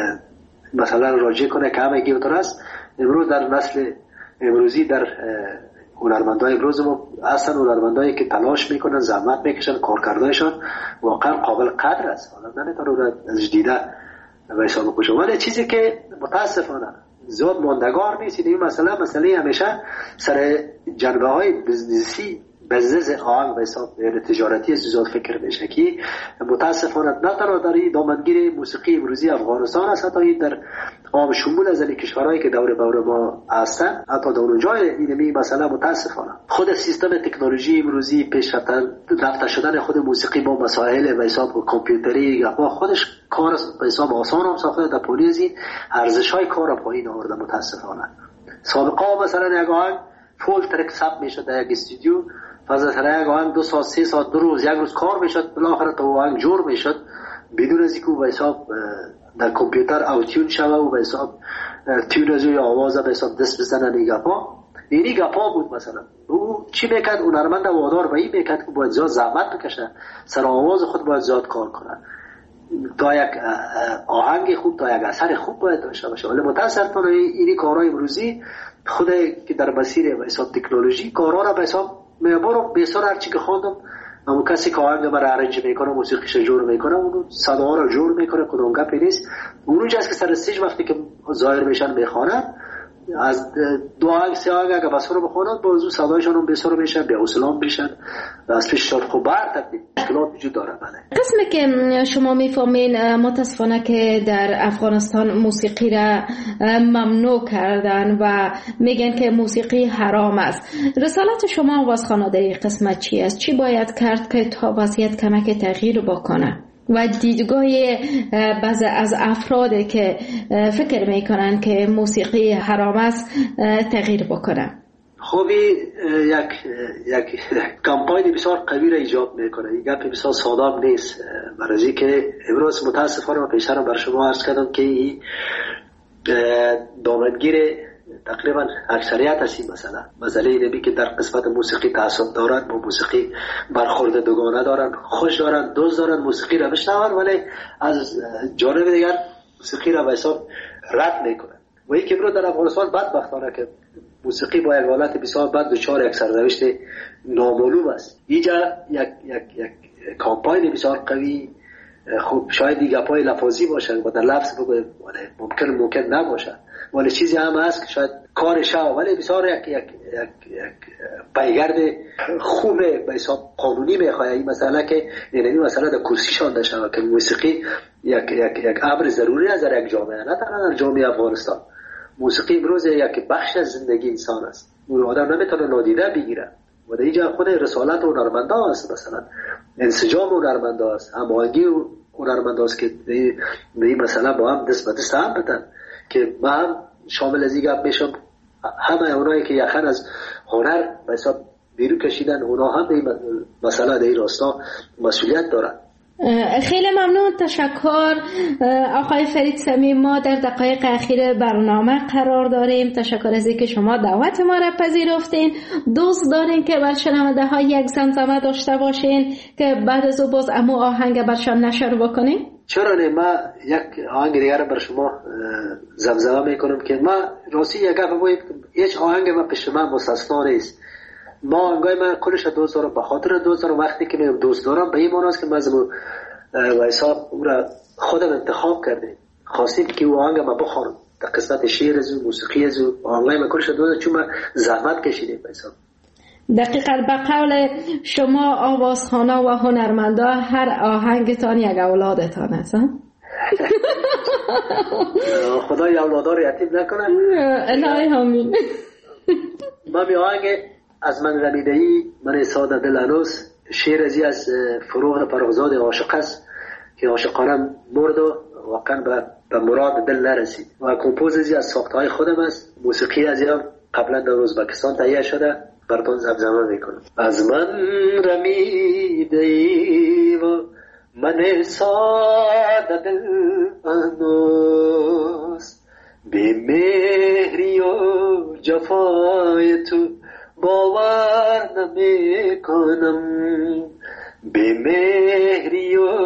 مثلا راجع کنه که همه گیوتر است. امروز در نسل امروزی در هنرمندای امروز ما اصلا هنرمندایی که تلاش میکنن، زحمت میکشن، کارکردایشان واقعا قابل قدر است. حالا نمیتونه از دیده به حساب بشه. ولی چیزی که متاسفانه زیاد ماندگار نیست این مسئله مسئله همیشه سر جنبه های بزنسی بزنس آهنگ به حساب تجارتی زیاد فکر میشه که متاسفانه نه تنها در این دامنگیر موسیقی امروزی افغانستان است، حتی در عام شمول از کشورهایی که دور بور ما هستن، حتی در اونجای اینمی مسئله متاسفانه خود سیستم تکنولوژی امروزی پیش رفته شدن خود موسیقی با مسائل به حساب کامپیوتری با خودش کار به حساب آسان هم ساخته. در پولیزی ارزش‌های کار پایین آورده متاسفانه. سابقا مثلا یک آهنگ فول ترک ثبت میشد در یک استودیو، فاز سر یک آهنگ دو ساعت سه ساعت دو روز یک روز کار میشد، بالاخره تو آهنگ جور میشد بدون از اینکه به حساب در کامپیوتر اوتیون شوه و به حساب تیون از روی آواز به حساب دست بزنن. این گپا اینی گپا بود. مثلا او چی میکرد؟ هنرمند وادار به این میکرد که باید زیاد زحمت بکشه، سر آواز خود باید زیاد کار کنه تا یک آهنگ خوب، تا یک اثر خوب باید داشته باشه. ولی متاسفانه اینی کارهای امروزی خود که در مسیر به حساب تکنولوژی کارها را به حساب میبرم. بسیار هرچی که خواندم اما کسی که آهنگ مرا ارنج میکنه، موسیقیش جور میکنه، اون صدا را جور میکنه، کدوم گپی نیست. اونجا است که سر استیج وقتی که ظاهر میشن میخوانن، از دو آهنگ سه آهنگ اگه بس رو بخونن بازو صدایشان هم بسیار میشن، بیا اسلام میشن و از پیشتر خوب برد مشکلات وجود داره. بله قسمی که شما میفهمین متاسفانه که در افغانستان موسیقی را ممنوع کردن و میگن که موسیقی حرام است. رسالت شما آوازخوانا در این قسمت چی است؟ چی باید کرد که تا وضعیت کمک تغییر بکنه و دیدگاه بعضی از افرادی که فکر میکنن که موسیقی حرام است تغییر بکنه؟ خوبی یک یک کمپاین بسیار قوی را ایجاب میکنه. این گپ بسیار ساده نیست. برای که امروز متاسفانه من پیشتر بر شما عرض کردم که این دامنگیر تقریبا اکثریت هستی. مثلا مسئله اینه بی که در قسمت موسیقی تعصب دارن، با موسیقی برخورد دوگانه دارن، خوش دارن، دوست دارن، موسیقی را بشنون ولی از جانب دیگر موسیقی را به حساب رد میکنن. و این که برو در افغانستان بدبختانه که موسیقی با یک حالت بسیار بد دچار یک سرنوشت نامعلوم است. اینجا یک یک یک کمپاین بسیار قوی خوب شاید دیگه پای لفاظی باشن و در لفظ بگویم ممکن ممکن نباشه ولی چیزی هم هست که شاید کارش ها ولی بسیار یک یک یک یک پیگرد خوب به حساب قانونی میخواد. این مسئله که یعنی مسئله در کرسی شانده شود که موسیقی یک یک یک امر ضروری است در یک جامعه، نه تنها در جامعه افغانستان. موسیقی امروز یک بخش از زندگی انسان است. اون آدم نمیتونه نادیده بگیره و در اینجا خود رسالت هنرمندا است. مثلا انسجام هنرمندا است، هماهنگی هنرمندا است که به این مسئله با هم دست به دست هم بدن که ما هم شامل از این گپ میشم. همه اونایی که یخن از هنر به حساب بیرون کشیدن اونا هم به این مسئله در این راستا مسئولیت دارن. خیلی ممنون، تشکر آقای فرید صمیم. ما در دقایق اخیر برنامه قرار داریم. تشکر از اینکه شما دعوت ما را پذیرفتین. دوست دارین که بر شنونده ها یک زمزمه داشته باشین که بعد از او باز امو آهنگ برشان نشر بکنین؟ چرا نه؟ ما یک آهنگ دیگر بر شما زمزمه میکنم که ما راستی یک گپ باید هیچ آهنگ ما پیش من مستثنا نیست. ما آهنگای من کلش دوست دارم، به خاطر دوست دارم. وقتی که میگم دوست دارم به این معنی است که ما از وایسا اون را خودم انتخاب کردیم، خواستیم که اون آهنگ ما بخوانم. در قسمت شعر از موسیقی از آهنگای ما کلش دوست دارم، چون ما زحمت کشیدیم وایسا. دقیقاً به قول شما آوازخوانا و هنرمندا هر آهنگتان یک اولادتان است. خدای اولادا رو یتیم نکنه. الهی آمین. ما می آهنگ از من رمیده‌ای من ساده دل هنوز، شعر ازی از فروغ فرخزاد عاشق است که عاشقانم مرد و واقعا به مراد دل نرسید و کمپوز ازی از ساختهای خودم است. موسیقی ازی هم قبلا در ازبکستان تهیه شده، براتون زمزمه میکنم. از من رمیده‌ای و من ساده دل هنوز، بی مهری و جفای تو باور نمی کنم، بی مهری و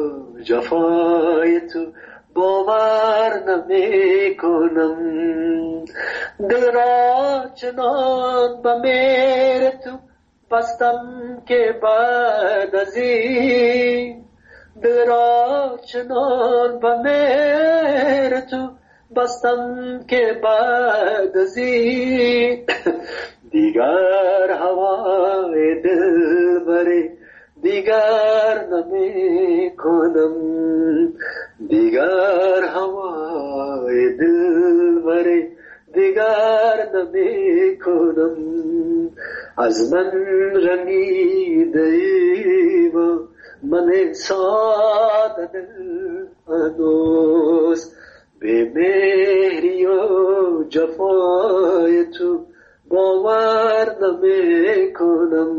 جفای تو باور نمی کنم. دل را چنان به مهر تو بستم که بعد از این، دل را چنان به مهر تو بستم که بعد از این دیگر هوای دل بری دیگر نمی کنم، دیگر هوای دل بری دیگر نمی کنم. از من رمیده ای و من ساده دل هنوز، به مهری و جفای تو باور نمی کنم.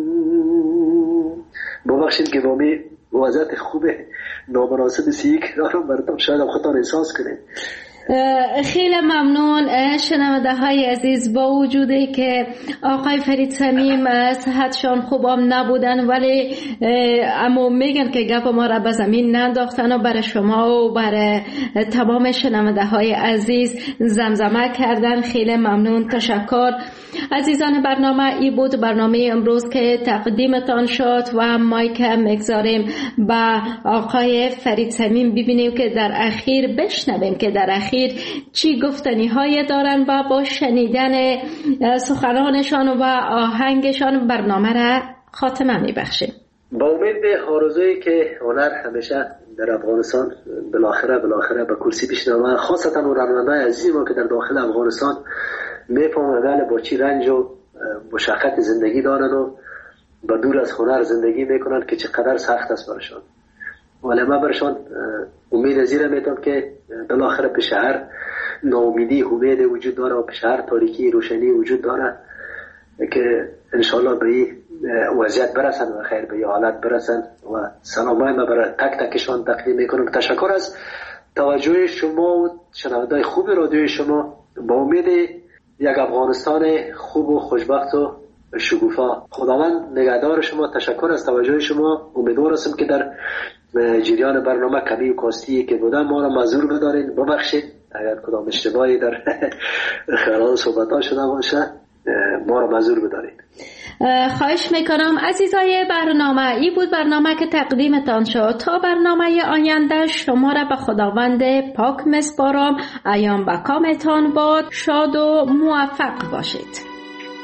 ببخشید که با می وضعیت خوب نامناسب سی کرارم براتون شاید خودتان احساس کنید. خیلی ممنون شنونده های عزیز. با وجودی که آقای فرید صمیم صحتشان خوبم نبودن ولی اما میگن که گپ ما را به زمین ننداختن و برای شما و برای تمام شنونده های عزیز زمزمه کردن. خیلی ممنون، تشکر. عزیزان برنامه ای بود، برنامه امروز که تقدیمتان شد و مایک مگذاریم به آقای فرید صمیم ببینیم که در اخیر بشنویم که در اخیر چی گفتنی های دارن و با شنیدن سخنانشان و آهنگشان برنامه را خاتمه میبخشیم. با امید به آرزویی که هنر همیشه در افغانستان بالاخره بالاخره به کرسی بشینه، خاصتا اون راننده‌های عزیز ما که در داخل افغانستان میفهمن با چی رنج و مشقت زندگی دارن و با دور از هنر زندگی میکنن که چقدر سخت است برشان. ولی من برشان امید زیره میتونم که بالاخره به شهر ناامیدی امید وجود داره و به شهر تاریکی روشنی وجود داره که انشالله به این وضعیت برسن و خیر به این حالت برسن و سلامای ما برای تک تکشان تقدیم میکنم. تشکر از توجه شما و شنونده‌های خوب رادیوی شما. با امید یک افغانستان خوب و خوشبخت و شکوفا. خداوند نگهدار شما. تشکر از توجه شما. امیدوار هستم که در جریان برنامه کمی و کاستی که بودم ما را معذور بدارین، ببخشید اگر کدام اشتباهی در خلال صحبت‌ها شده باشه ما را معذور بدارین. خواهش میکنم. عزیزای برنامه ای بود برنامه که تقدیمتان شد. تا برنامه آینده شما را به خداوند پاک میسپارم. ایام به کامتان باد. شاد و موفق باشید.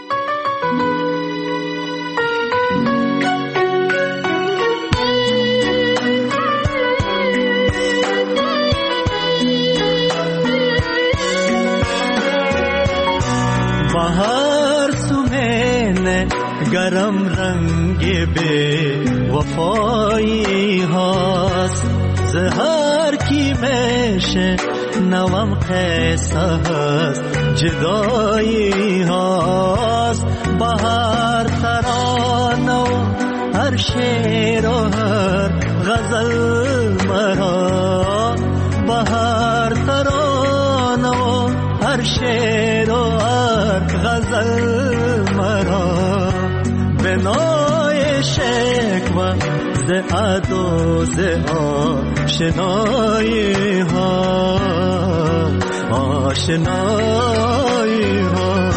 بهار سومن گرم رنگ به وفایی هاست، زهر کی میشه نوام قصه هست جدایی هاست. بهار ترانه و هر شعر و هر غزل مرا، بهار ترانه و هر شعر و هر غزل مرا، بنای شکوه ز ادا ز آشنایی ها آشنایی ها.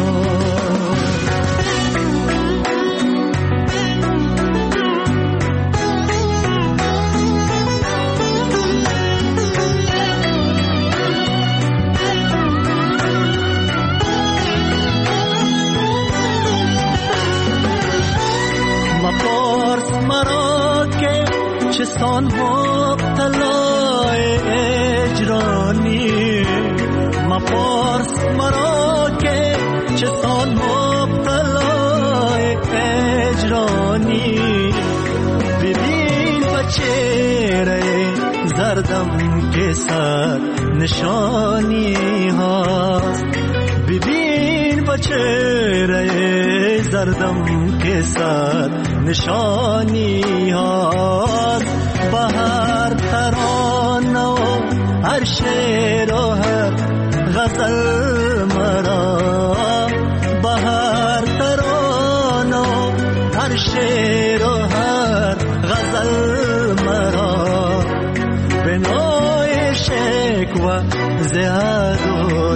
مپارس مرا که چسان مبتلای اجرانی، مپارس مرا که چسان مبتلای اجرانی. ببین بچهره زردم که صد نشانی هاست، ببین بچهره زردم که صد نشانی هاست. بهر ترانه و هر شعر و هر غزل مرا، بهر ترانه و هر شعر و هر غزل مرا. به نوع شکوه زهد و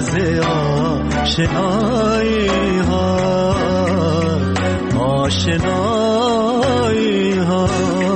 زیاشنایی ها آشنایی ها.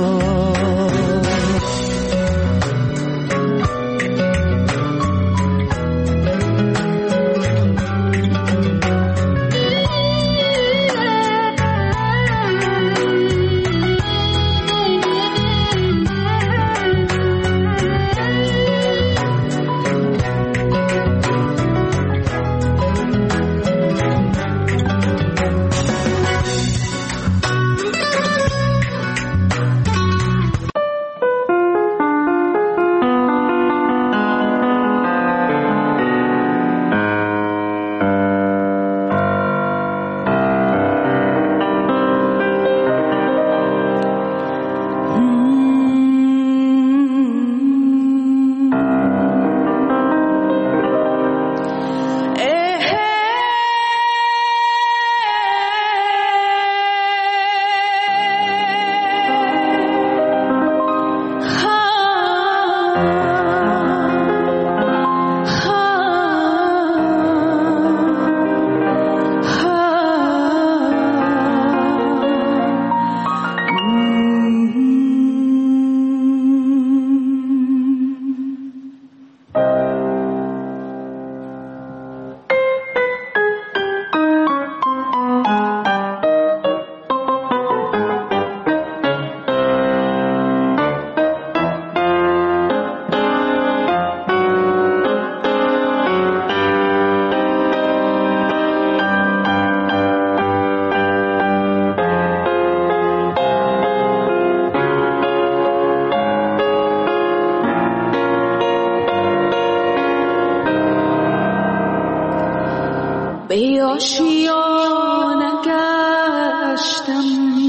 به آشیانه گشتم،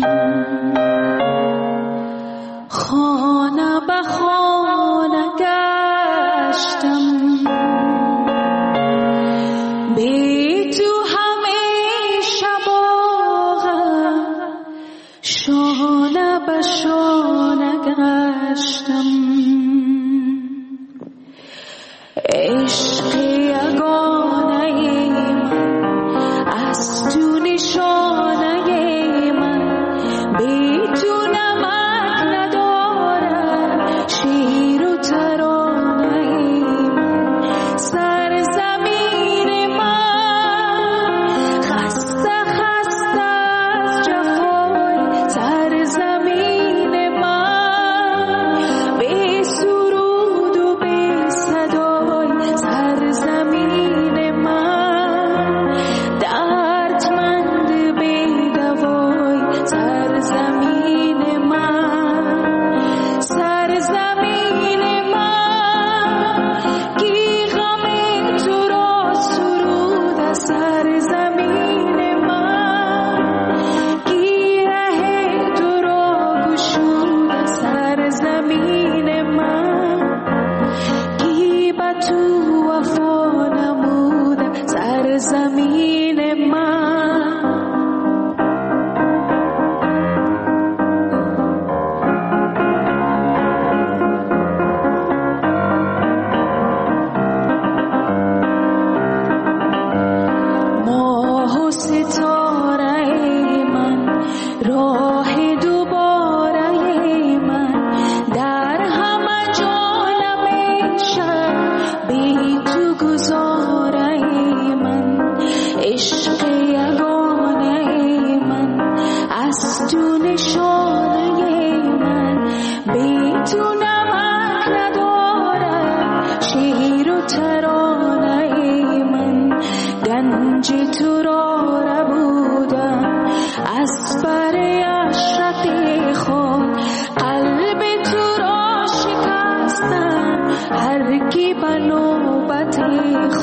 خانه به خانه گشتم، بی تو همه شباغم شانه به شانه گشتم. عشق یگانه من از تو نشانه من، بی ترانه ای من گنج تو را ربودم از بر اشرق خود قلب تو را شکستم هر کی به نوبت